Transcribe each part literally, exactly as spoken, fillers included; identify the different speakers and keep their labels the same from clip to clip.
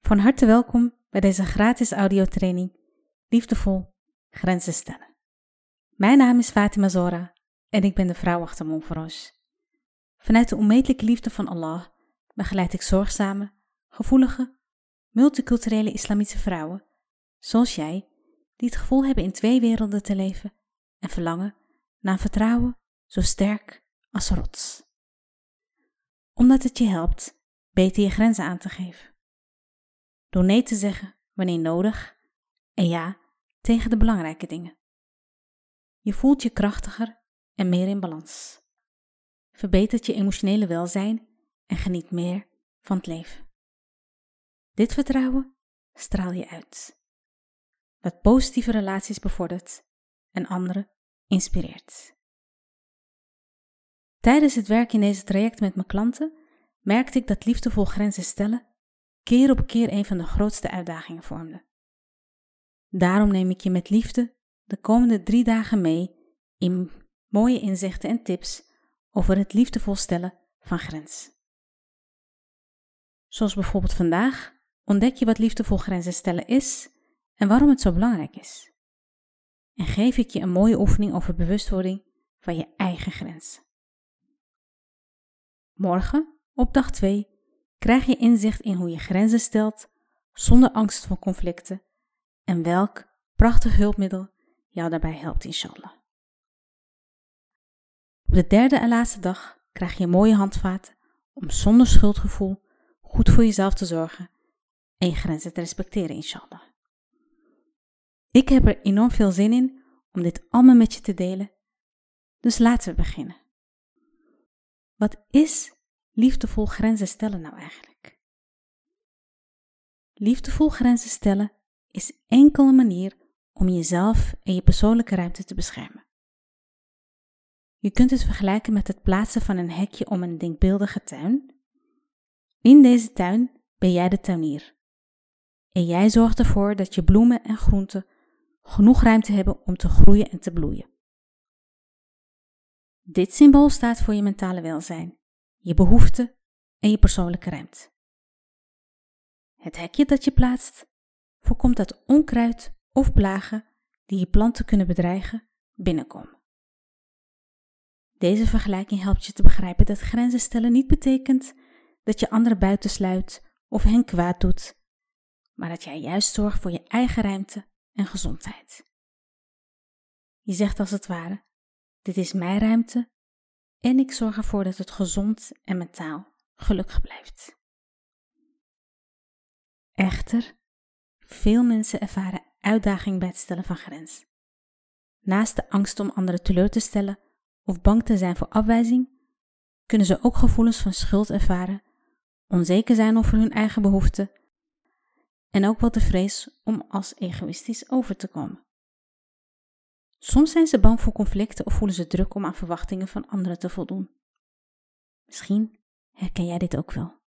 Speaker 1: Van harte welkom bij deze gratis audiotraining Liefdevol Grenzen Stellen. Mijn naam is Fatima Zora en ik ben de vrouw achter Montferrand. Vanuit de onmetelijke liefde van Allah begeleid ik zorgzame, gevoelige, multiculturele islamitische vrouwen, zoals jij, die het gevoel hebben in twee werelden te leven en verlangen naar een vertrouwen zo sterk als rots. Omdat het je helpt beter je grenzen aan te geven. Door nee te zeggen wanneer nodig en ja tegen de belangrijke dingen. Je voelt je krachtiger en meer in balans. Verbetert je emotionele welzijn en geniet meer van het leven. Dit vertrouwen straal je uit. Dat positieve relaties bevordert en anderen inspireert. Tijdens het werk in deze traject met mijn klanten merkte ik dat liefdevol grenzen stellen keer op keer een van de grootste uitdagingen vormde. Daarom neem ik je met liefde de komende drie dagen mee in mooie inzichten en tips over het liefdevol stellen van grenzen. Zoals bijvoorbeeld vandaag ontdek je wat liefdevol grenzen stellen is en waarom het zo belangrijk is. En geef ik je een mooie oefening over bewustwording van je eigen grenzen. Morgen, op dag twee, krijg je inzicht in hoe je grenzen stelt zonder angst voor conflicten en welk prachtig hulpmiddel jou daarbij helpt, inshallah. Op de derde en laatste dag krijg je mooie handvaten om zonder schuldgevoel goed voor jezelf te zorgen en je grenzen te respecteren, inshallah. Ik heb er enorm veel zin in om dit allemaal met je te delen, dus laten we beginnen. Wat is liefdevol grenzen stellen nou eigenlijk? Liefdevol grenzen stellen is enkel een manier om jezelf en je persoonlijke ruimte te beschermen. Je kunt het vergelijken met het plaatsen van een hekje om een denkbeeldige tuin. In deze tuin ben jij de tuinier. En jij zorgt ervoor dat je bloemen en groenten genoeg ruimte hebben om te groeien en te bloeien. Dit symbool staat voor je mentale welzijn, je behoeften en je persoonlijke ruimte. Het hekje dat je plaatst voorkomt dat onkruid of plagen die je planten kunnen bedreigen binnenkomen. Deze vergelijking helpt je te begrijpen dat grenzen stellen niet betekent dat je anderen buitensluit of hen kwaad doet, maar dat jij juist zorgt voor je eigen ruimte en gezondheid. Je zegt als het ware, dit is mijn ruimte en ik zorg ervoor dat het gezond en mentaal gelukkig blijft. Echter, veel mensen ervaren uitdaging bij het stellen van grenzen. Naast de angst om anderen teleur te stellen of bang te zijn voor afwijzing, kunnen ze ook gevoelens van schuld ervaren, onzeker zijn over hun eigen behoeften en ook wel de vrees om als egoïstisch over te komen. Soms zijn ze bang voor conflicten of voelen ze druk om aan verwachtingen van anderen te voldoen. Misschien herken jij dit ook wel.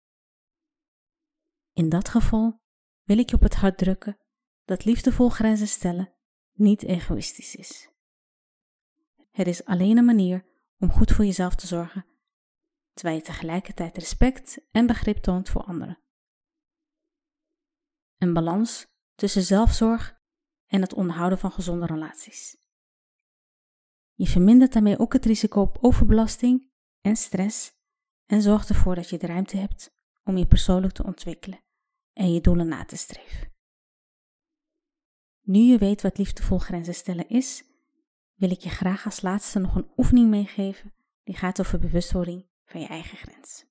Speaker 1: In dat geval wil ik je op het hart drukken dat liefdevol grenzen stellen niet egoïstisch is. Het is alleen een manier om goed voor jezelf te zorgen, terwijl je tegelijkertijd respect en begrip toont voor anderen. Een balans tussen zelfzorg en het onderhouden van gezonde relaties. Je vermindert daarmee ook het risico op overbelasting en stress en zorgt ervoor dat je de ruimte hebt om je persoonlijk te ontwikkelen en je doelen na te streven. Nu je weet wat liefdevol grenzen stellen is, wil ik je graag als laatste nog een oefening meegeven die gaat over bewustwording van je eigen grens.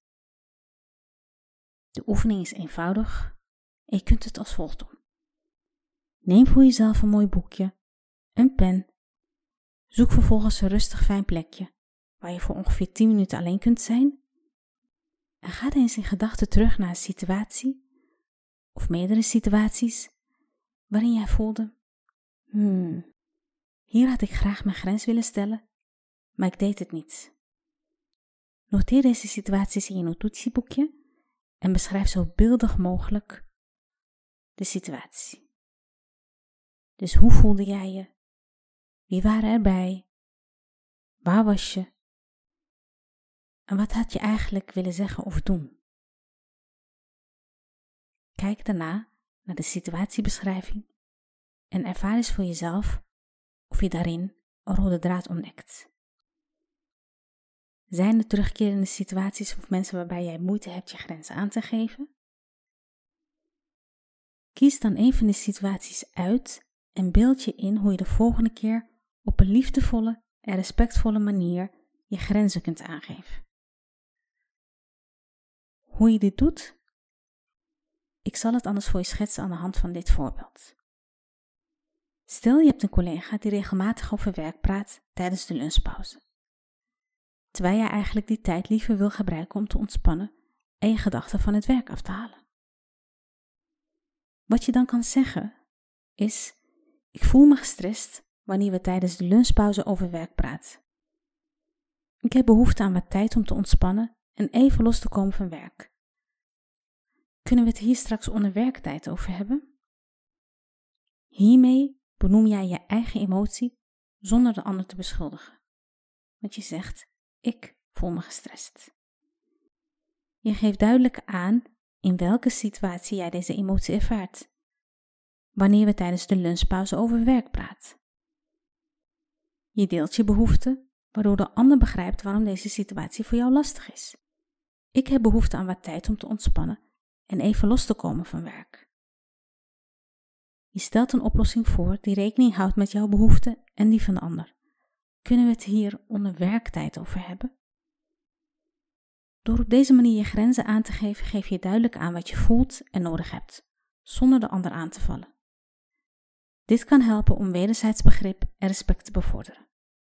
Speaker 1: De oefening is eenvoudig en je kunt het als volgt doen. Neem voor jezelf een mooi boekje, een pen. Zoek vervolgens een rustig fijn plekje waar je voor ongeveer tien minuten alleen kunt zijn. En ga eens in gedachten terug naar een situatie of meerdere situaties waarin jij voelde, hmm, hier had ik graag mijn grens willen stellen, maar ik deed het niet. Noteer deze situaties in je notitieboekje en beschrijf zo beeldig mogelijk de situatie. Dus hoe voelde jij je? Wie waren erbij? Waar was je? En wat had je eigenlijk willen zeggen of doen? Kijk daarna naar de situatiebeschrijving en ervaar eens voor jezelf of je daarin een rode draad ontdekt. Zijn er terugkerende situaties of mensen waarbij jij moeite hebt je grenzen aan te geven? Kies dan een van die situaties uit en beeld je in hoe je de volgende keer op een liefdevolle en respectvolle manier je grenzen kunt aangeven. Hoe je dit doet? Ik zal het anders voor je schetsen aan de hand van dit voorbeeld. Stel je hebt een collega die regelmatig over werk praat tijdens de lunchpauze, terwijl jij eigenlijk die tijd liever wil gebruiken om te ontspannen en je gedachten van het werk af te halen. Wat je dan kan zeggen is: ik voel me gestrest wanneer we tijdens de lunchpauze over werk praten. Ik heb behoefte aan wat tijd om te ontspannen en even los te komen van werk. Kunnen we het hier straks onder werktijd over hebben? Hiermee benoem jij je eigen emotie zonder de ander te beschuldigen. Want je zegt: ik voel me gestrest. Je geeft duidelijk aan in welke situatie jij deze emotie ervaart. Wanneer we tijdens de lunchpauze over werk praten. Je deelt je behoefte, waardoor de ander begrijpt waarom deze situatie voor jou lastig is. Ik heb behoefte aan wat tijd om te ontspannen en even los te komen van werk. Je stelt een oplossing voor die rekening houdt met jouw behoeften en die van de ander. Kunnen we het hier onder werktijd over hebben? Door op deze manier je grenzen aan te geven, geef je duidelijk aan wat je voelt en nodig hebt, zonder de ander aan te vallen. Dit kan helpen om wederzijds begrip en respect te bevorderen.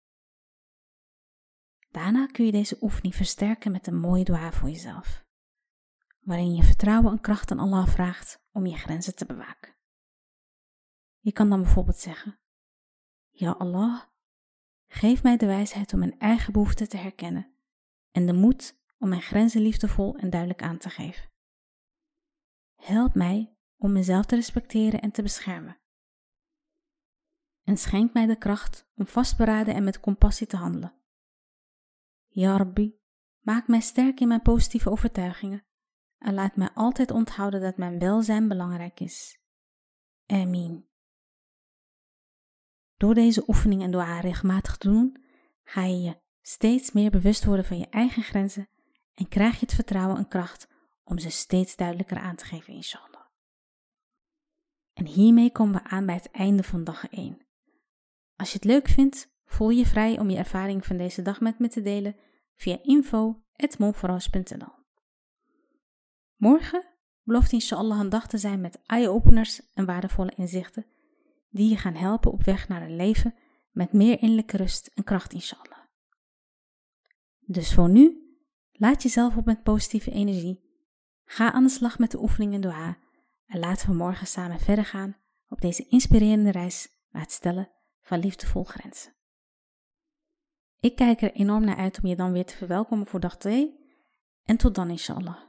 Speaker 1: Daarna kun je deze oefening versterken met een mooie dua voor jezelf, waarin je vertrouwen en kracht aan Allah vraagt om je grenzen te bewaken. Je kan dan bijvoorbeeld zeggen: Ja Allah, geef mij de wijsheid om mijn eigen behoeften te herkennen en de moed om mijn grenzen liefdevol en duidelijk aan te geven. Help mij om mezelf te respecteren en te beschermen. En schenk mij de kracht om vastberaden en met compassie te handelen. Ja Rabbi, maak mij sterk in mijn positieve overtuigingen en laat mij altijd onthouden dat mijn welzijn belangrijk is. Amen. Door deze oefening en dua regelmatig te doen, ga je je steeds meer bewust worden van je eigen grenzen en krijg je het vertrouwen en kracht om ze steeds duidelijker aan te geven, inshallah. En hiermee komen we aan bij het einde van dag één. Als je het leuk vindt, voel je vrij om je ervaring van deze dag met me te delen via info at monforage punt n l. Morgen belooft inshallah een dag te zijn met eye-openers en waardevolle inzichten die je gaan helpen op weg naar een leven met meer innerlijke rust en kracht, inshallah. Dus voor nu, laat jezelf op met positieve energie, ga aan de slag met de oefening en dua en laten we morgen samen verder gaan op deze inspirerende reis naar het stellen van liefdevol grenzen. Ik kijk er enorm naar uit om je dan weer te verwelkomen voor dag twee en tot dan inshallah.